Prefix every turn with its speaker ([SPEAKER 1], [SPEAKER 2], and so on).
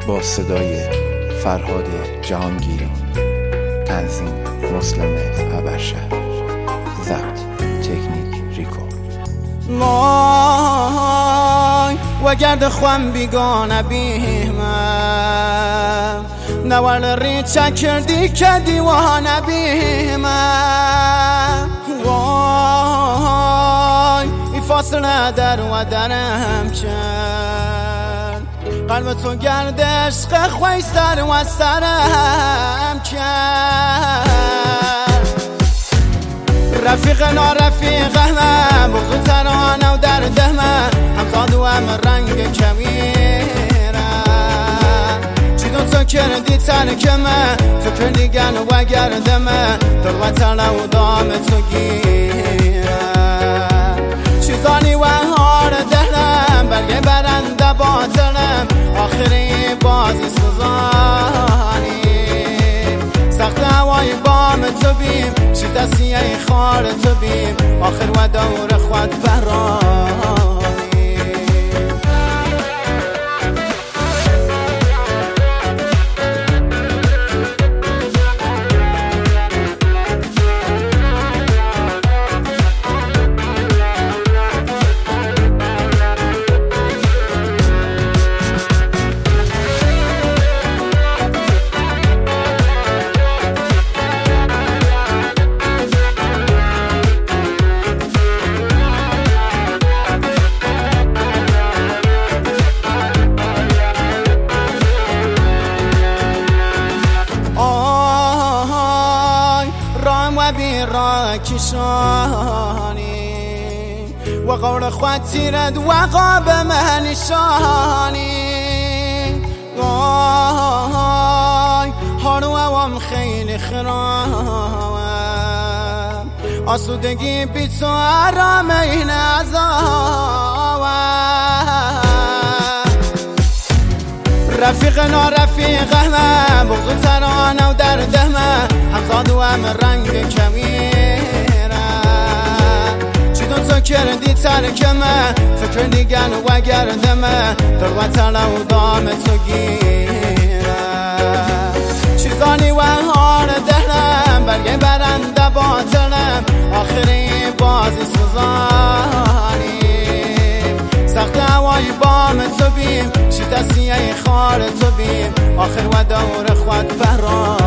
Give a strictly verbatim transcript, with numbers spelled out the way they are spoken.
[SPEAKER 1] با صدای فرهاد جهانگیری، تنظیم مسلم ابرشهر، ضبط تکنیک ریکو.
[SPEAKER 2] وای و گرد خوام بیگانه بیمم نوال ریچه کردی که دیوانه بیمم. وای ای فاصله در و درم کرد قلب تو گرد عشق خوی سر و سرم کرد. رفیق نارفیقه من بغض ترانه و درده من همزاد و هم رنگ کمیره چی دو تو کردی ترک من تو کردی گن و گرد من در وطن و دام تو گیره چیزانی و هار دهرم برگه برنده باطلم آخری بازی سوزانی سخت هوای بام تو بیم شیده سیه خار تو بیم آخر و دور خود برانی. بیرا کشانی و قول خود تیرد و قاب منشانی. وای هارو اوام خیلی خرام آسودگی بی تو آرام این ازاوام. رفیق نارفیقه من بغض ترانه و درده من همزاد و هم رنگ کمیره چی دو تو کردی ترک من تو کردی گن و گرد من در وطن و دام تو گیره چیزانی و هار دهرم برگه برنده باطلم آخری بازی سوزانی سخت هوای بام تو بیم شیده سیه خار تو بیم آخر و دور خود بران.